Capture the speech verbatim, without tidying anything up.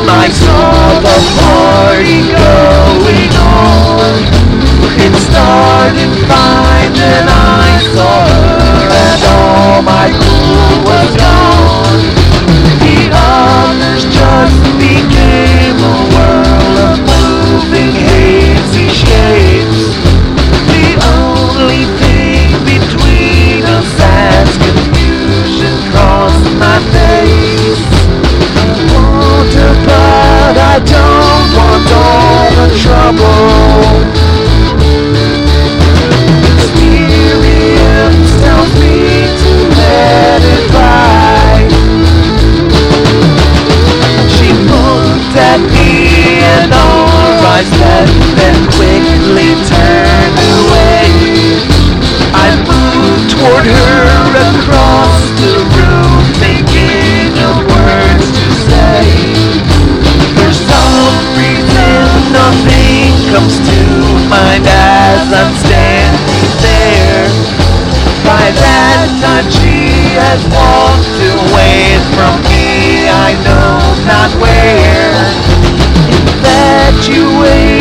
I saw the party going on. It started fine, then I saw her, and all my cool was gone. The others just became a world of moving hazy shapes. The only thing between us as confusion crossed my face. I want her, but I don't want all the trouble. Experience tells me to let it by. She looked at me and our eyes met, then quickly turned away. I moved toward her across the room, thinking of words to say. For some reason nothing comes to mind as I'm standing there. By that time she has walked away from me, I know not where. Infatuated